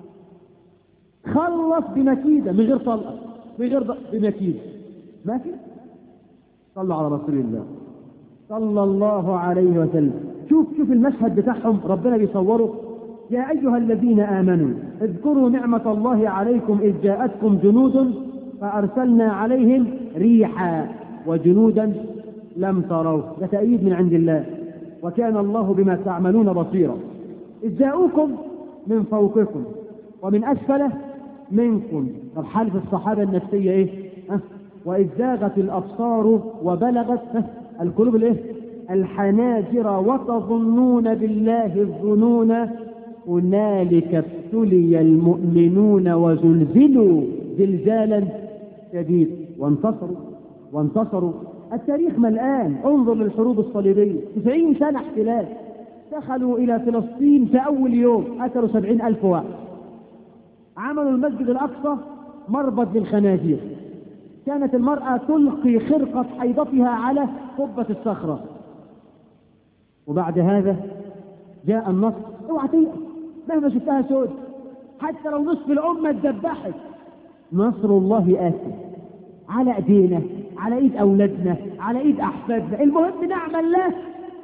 Speaker 4: خلص بمكيدة من غير طلقة، من غير بمكيدة، ما في. صلوا على رسول الله صلى الله عليه وسلم. شوف المشهد بتاعهم، ربنا بيصوره: يا أيها الذين آمنوا اذكروا نعمة الله عليكم إذ جاءتكم جنود فأرسلنا عليهم ريحا وجنودا لم تروا. ده تأييد من عند الله، وكان الله بما تعملون بصيرا. إذ جاءوكم من فوقكم ومن أسفل منكم. طب حالة الصحابة النفسية إيه؟ وإذ زاغت الأبصار وبلغت القلوب الإيه؟ الحناجر وتظنون بالله الظنون هنالك ابتلي المؤمنون وزلزلوا زلزالا شديدا وانتصروا. التاريخ ملآن، انظر للحروب الصليبية، 90 سنة احتلال، دخلوا إلى فلسطين في أول يوم قتلوا 70,000 واحد، عملوا المسجد الأقصى مربط للخنازير، كانت المرأة تلقي خرقة حيضتها على قبة الصخرة. وبعد هذا جاء النصر. اوعى تيأس مهما شفتها سود، حتى لو نصف الأمة اتذبحت، نصر الله آتي على ايدينا، على ايد اولادنا، على ايد احفادنا. المهم نعمل له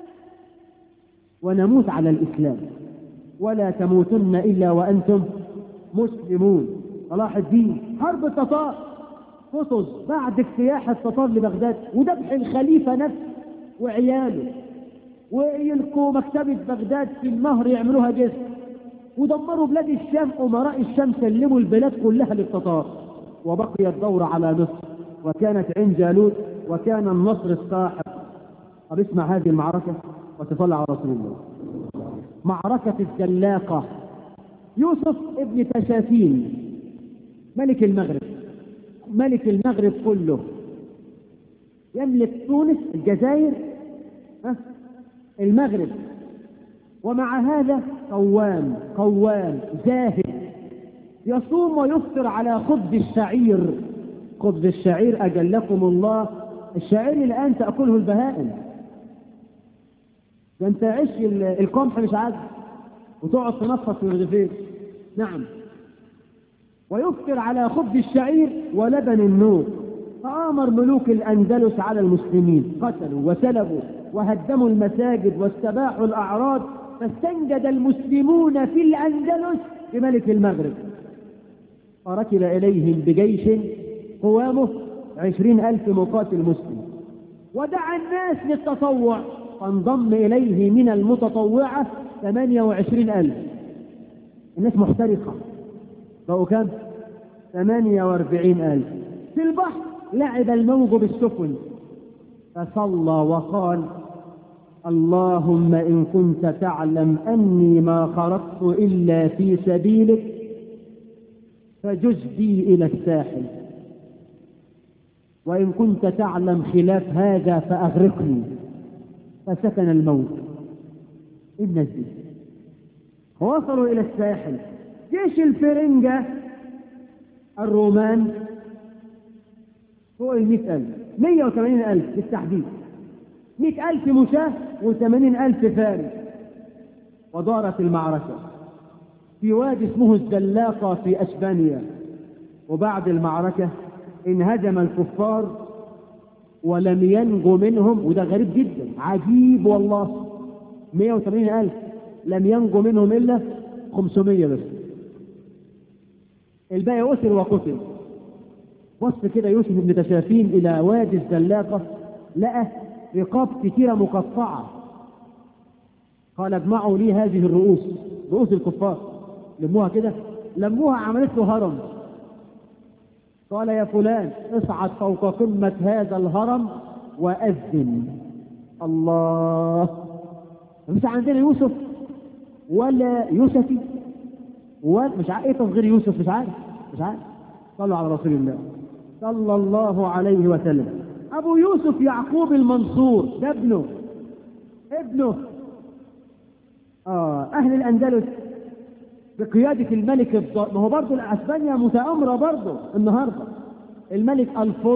Speaker 4: ونموت على الاسلام. ولا تموتن الا وانتم مسلمون. صلاح الدين حرب التتار، قطز بعد اجتياح التتار لبغداد وذبح الخليفه نفسه وعياله، ويلقوا مكتبه بغداد في النهر يعملوها جسر، ودمروا بلاد الشام. امراء الشام سلموا البلاد كلها للتتار، وبقي الدور على مصر، وكانت عين جالوت، وكان النصر الساحق. طب اسمع هذه المعركة وتصلى على رسول الله. معركة الزلاقة. يوسف ابن تشافين ملك المغرب، ملك المغرب كله، يملك تونس، الجزائر، المغرب، ومع هذا قوام زاهد، يصوم ويفطر على خبز الشعير. خبز الشعير أجلكم الله، الشعير الآن تأكله البهائم، ده انت عيش القمح مش عاجب وتقعد تنفس في الرغيفين. نعم، ويفطر على خبز الشعير ولبن النور. فآمر ملوك الأندلس على المسلمين، قتلوا وسلبوا وهدموا المساجد واستباحوا الأعراض، فاستنجد المسلمون في الأندلس بملك المغرب، فركب إليهم بجيش قوامه 20,000 مقاتل مسلم، ودعا الناس للتطوع، فانضم إليه من المتطوعة 28,000. الناس محترقة، بقوا كم؟ 48,000. في البحر لعب الموج بالسفن، فصلى وقال: اللهم إن كنت تعلم أني ما خرجت إلا في سبيلك فجز بي إلى الساحل، وإن كنت تعلم خلاف هذا فأغرقني. فسكن الموت. النزل وصلوا إلى الساحل. جيش الفرنجة الرومان فوق 100,000، 180,000 بالتحديد، 100,000 مشاة و80,000 فارس. ودارت المعركة في وادي اسمه الزلاقة في أسبانيا. وبعد المعركة انهزم الكفار ولم ينجو منهم، وده غريب جدا عجيب والله، 180,000 لم ينجو منهم إلا 500 بس، الباقي أسر وقتل. بص كده يوسف بن تشافين إلى وادي الزلاقة، لقى رقاب كثيرة مقطعة. قال: اجمعوا لي هذه الرؤوس، رؤوس الكفار، لموها كده، لموها، عملت له هرم. قال: يا فلان اصعد فوق قمة هذا الهرم وأذن. الله، مش عندنا يوسف ولا يوسفي ولا مش عارف ايه تصغير يوسف، مش عارف. صلوا على رسول الله صلى الله عليه وسلم. ابو يوسف يعقوب المنصور، ده ابنه اهل الاندلس بقيادة الملك ما هو برضه اسبانيا متآمرة برضه النهارده، الملك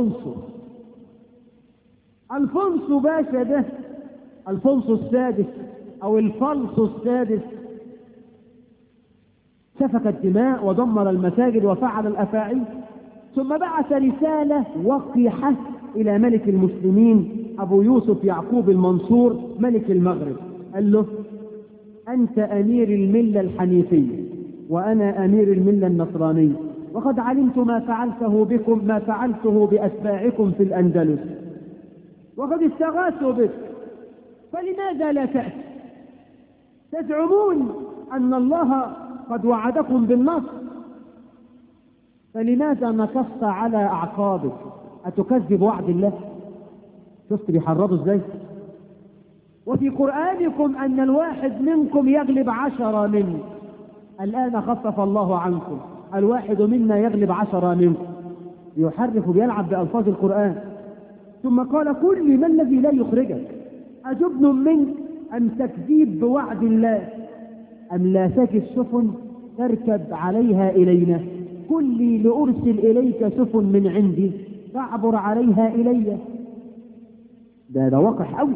Speaker 4: الفونسو باشا، ده الفونسو السادس او الفالسو السادس، سفك الدماء ودمر المساجد وفعل الافاعيل، ثم بعث رسالة وقحة الى ملك المسلمين ابو يوسف يعقوب المنصور ملك المغرب. قال له: انت امير الملة الحنيفية وانا امير الملة النصرانية، وقد علمت ما فعلته بكم، ما فعلته باتباعكم في الاندلس، وقد استغاثوا بك، فلماذا لا تأتي؟ تزعمون ان الله قد وعدكم بالنصر، فلماذا نكصت على اعقابك؟ اتكذب وعد الله؟ شفت بيحرضوا ازاي؟ وفي قرآنكم ان الواحد منكم يغلب 10 منه، الان خفف الله عنكم الواحد منا يغلب 10 منكم، يحرف ويلعب بألفاظ القرآن. ثم قال قل لي ما الذي لا يخرجك؟ أجبن منك أم تكذيب بوعد الله أم لاتك السفن تركب عليها إلينا؟ قل لي لأرسل إليك سفن من عندي تعبر عليها إلي. ده وقح قوي.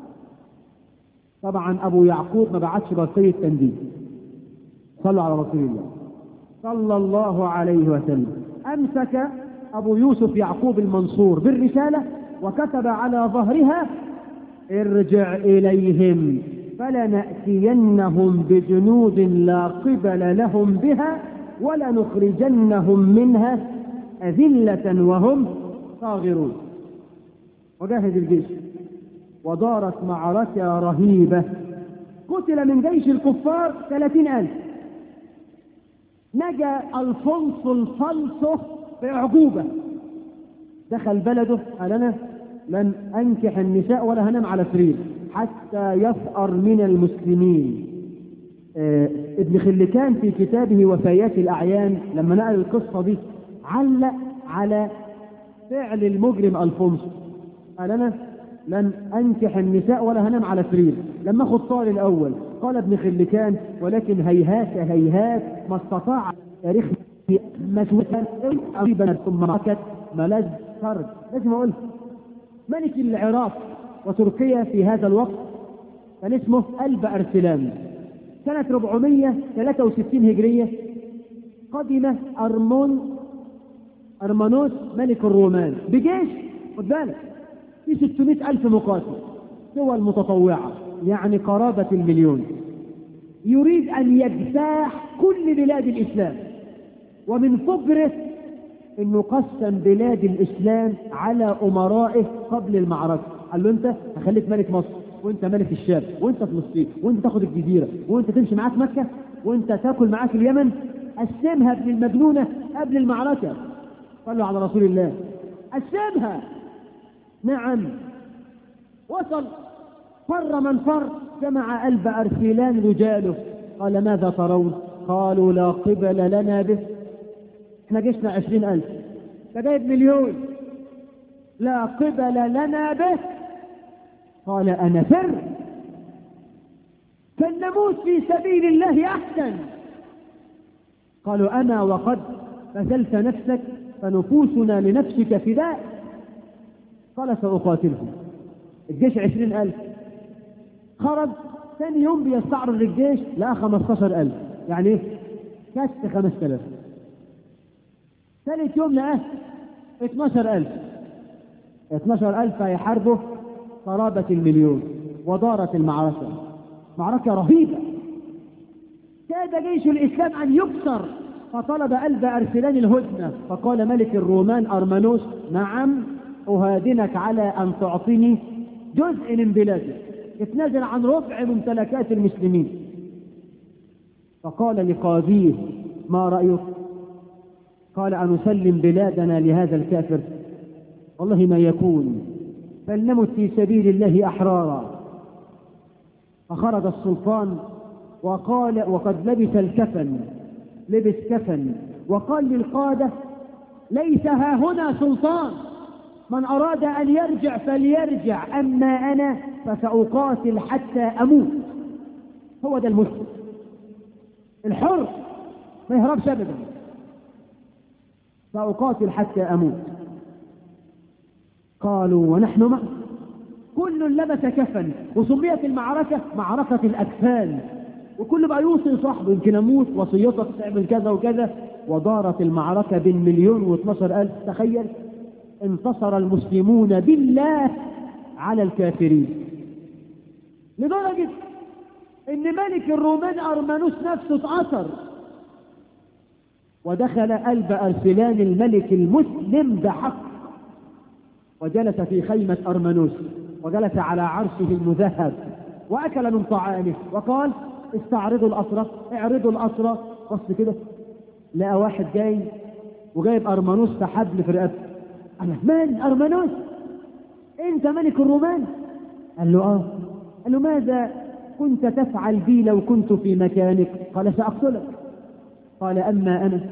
Speaker 4: طبعا أبو يعقوب ما بعتش بصية تنديد. صلوا على رسول الله صلى الله عليه وسلم. أمسك أبو يوسف يعقوب المنصور بالرسالة وكتب على ظهرها ارجع إليهم فلنأتينهم بجنود لا قبل لهم بها ولنخرجنهم منها أذلة وهم صاغرون. وجهز الجيش ودارت معركة رهيبة. قتل من جيش الكفار 30,000. نجا ألفونسو الفلسو بأعجوبة، دخل بلده قال أنا لن أنكح النساء ولا هنام على سرير حتى يثأر من المسلمين. ابن خلكان في كتابه وفيات الأعيان لما نقل القصة دي علق على فعل المجرم ألفونسو، قال أنا لن أنكح النساء ولا هنام على سرير. لما أخذ طال الأول قال ابن خلكان ولكن هيهات هيهات ما استطاع تاريخ مسوتا قريبا ثم معركة ملاذ فرد. لازم أقول ملك العراق وتركيا في هذا الوقت كان اسمه ألب أرسلان. سنة 463 هجرية قدم أرمنوس ملك الرومان بجيش، خد بالك في 600,000 مقاتل، دول متطوعة يعني قرابة 1,000,000. يريد أن يجتاح كل بلاد الإسلام، ومن فجره انه قسم بلاد الإسلام على أمرائه قبل المعركة. قال له انت هخليك ملك مصر، وانت ملك الشام، وانت فلسطين، وانت تاخد الجزيرة، وانت تمشي معاك مكة، وانت تاكل معاك اليمن. قسمها ابن المجنونة قبل المعركة. صلوا على رسول الله. قسمها. نعم. وصل فر من فر، جمع ألب أرسلان رجاله قال ماذا ترون؟ قالوا لا قبل لنا به، احنا جيشنا 20,000، فجايب 1,000,000، لا قبل لنا به. قال أنا فر، فلنموت في سبيل الله أحسن. قالوا أنا وقد بذلت نفسك فنفوسنا لنفسك فداء. قال سأقاتلهم. الجيش 20,000. خرج ثاني يوم بيستعرض الجيش لقى 15,000، يعني ايه؟ كسر 5,000. ثالث يوم لقاه 12,000. 12,000 هيحاربوا قرابة 1,000,000. ودارت المعركة، معركة رهيبة. كاد جيش الإسلام أن يكسر، فطلب ألب أرسلان الهدنة. فقال ملك الرومان أرمنوس نعم أهادنك على أن تعطيني جزء من بلادي، يتنازل عن ربع ممتلكات المسلمين. فقال لقاضيه ما رأيك؟ قال أن نسلم بلادنا لهذا الكافر؟ والله ما يكون، فلنمت في سبيل الله أحرارا. فخرج السلطان وقال وقد لبس الكفن، لبس كفن، وقال للقادة ليس ها هنا سلطان، من أراد أن يرجع فليرجع، أما أنا فسأقاتل حتى أموت. هو ده المسلم الحر، ما يهربش أبدا. سأقاتل حتى أموت. قالوا ونحن معك. كل لبس كفن، وسميت المعركة معركة الأكفان، وكل بقى يوصي صاحبه يمكن أموت، وصيتك تعمل كذا وكذا. ودارت المعركة بين 1,000,000 و12,000. تخيل، انتصر المسلمون بالله على الكافرين، لدرجة ان ملك الرومان أرمنوس نفسه اتأثر، ودخل ألب أرسلان الملك المسلم بحق، وجلس في خيمة أرمنوس، وجلس على عرشه المذهب، وأكل من طعامه، وقال استعرضوا الأسرة، اعرضوا الأسرة. بص كده لقى واحد جاي وجايب أرمنوس في حبل في رقبته. قال من أرمنوس؟ أنت ملك الرومان؟ قال له آه. قال له ماذا كنت تفعل بي لو كنت في مكانك؟ قال سأقتلك. قال أما أنا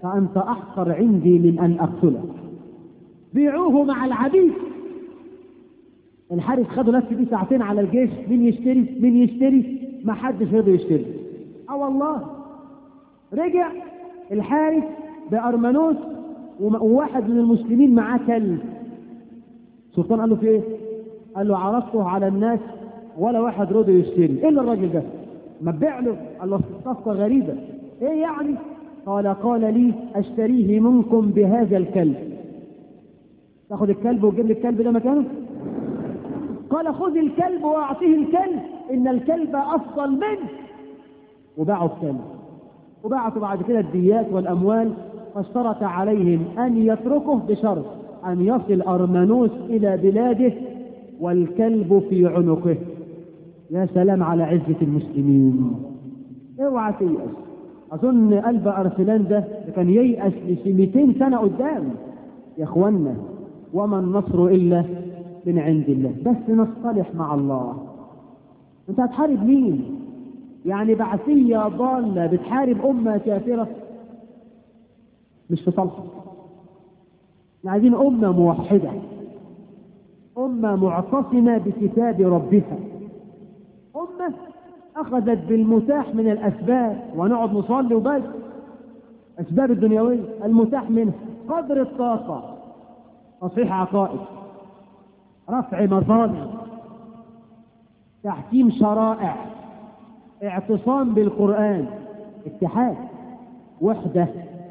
Speaker 4: فأنت أحقر عندي من أن أقتلك. بيعوه مع العبيد. الحارس خدوا لف دي ساعتين على الجيش، مين يشتري ما حدش رضي يشتري. والله رجع الحارس بأرمنوس وواحد من المسلمين معاه كلب. السلطان قال له في ايه؟ قال له عرضته على الناس ولا واحد رضي يشتري الا الراجل ده. ما تبيع له. قال له صفقة غريبة. ايه يعني؟ قال لي اشتريه منكم بهذا الكلب. تاخد الكلب وتجيب لي الكلب ده مكانه؟ قال خذ الكلب واعطيه الكلب، ان الكلب افضل منه. وباعوا الكلب وبعثوا بعد كده الديات والاموال، فاشترط عليهم ان يتركه بشرط ان يصل ارمنوس الى بلاده والكلب في عنقه. يا سلام على عزة المسلمين. اوعى تيأس. اظن قلب ارسلان ده كان ييأس ل 200 سنة قدام. يا اخوانا وما النصر الا من عند الله. بس نصطلح مع الله. انت هتحارب مين؟ يعني بعثية ضالة بتحارب أمة كافرة؟ مش في صالحك. عايزين أمة موحدة، أمة معتصمة بكتاب ربها، أمة أخذت بالمتاح من الأسباب، ونقعد نصلي وبس. أسباب الدنيوية المتاح منها قدر الطاقة، تصحيح عقائد، رفع مظالم، تحكيم شرائع، اعتصام بالقرآن، اتحاد، وحدة،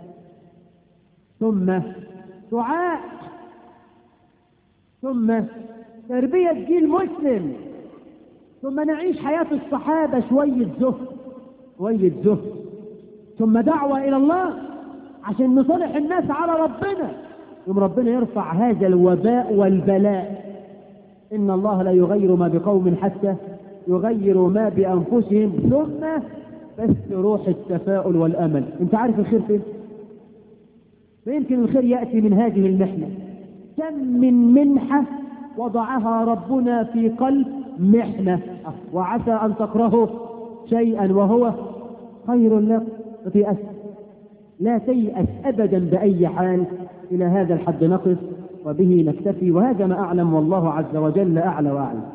Speaker 4: ثم دعاء، ثم تربية جيل مسلم، ثم نعيش حياة الصحابة شوية زهد، ثم دعوة إلى الله عشان نصلح الناس على ربنا. يوم ربنا يرفع هذا الوباء والبلاء. إن الله لا يغير ما بقوم حتى يغيروا ما بأنفسهم. ثم بس روح التفاؤل والأمل. انت عارف الخير فين؟ فيمكن الخير يأتي من هذه المحنة. كم من منحة وضعها ربنا في قلب محنة، وعسى أن تكرهوا شيئا وهو خير لك. لا تيأس أبدا بأي حال. إلى هذا الحد نقف وبه نكتفي، وهذا ما أعلم والله عز وجل أعلى وأعلم.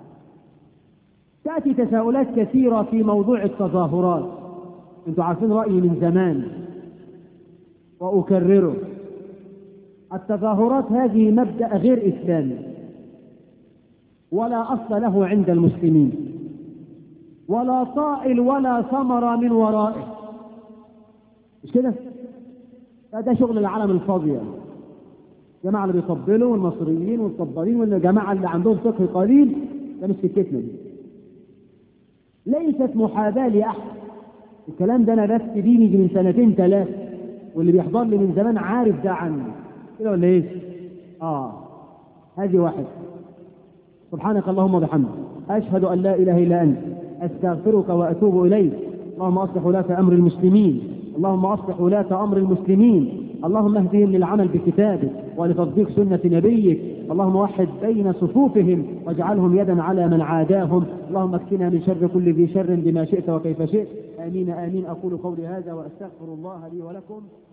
Speaker 4: تأتي تساؤلات كثيرة في موضوع التظاهرات. انتوا عارفين رأيي من زمان وأكرره. التظاهرات هذه مبدأ غير إسلامي، ولا أصل له عند المسلمين، ولا طائل ولا ثمرة من ورائه. مش كده؟ ده شغل العالم الفاضي. الجماعة اللي بيطبلوا والمصريين والطبالين والجماعة اللي عندهم فقه قليل، ده مش سكتنا دي. ليست محاباة لأحد. الكلام ده أنا بس ديني من 2 3، واللي بيحضر لي من زمان عارف ده عني كده ولا إيه؟ هذه واحد. سبحانك اللهم وبحمدك، أشهد أن لا إله إلا أنت، أستغفرك وأتوب إليك. اللهم أصلح ولاة أمر المسلمين، اللهم أصلح ولاة أمر المسلمين، اللهم اهدهم للعمل بكتابك ولتطبيق سنة نبيك، اللهم وحد بين صفوفهم واجعلهم يدا على من عاداهم، اللهم اكفنا من شر كل ذي شر بما شئت وكيف شئت. آمين آمين. أقول قولي هذا وأستغفر الله لي ولكم.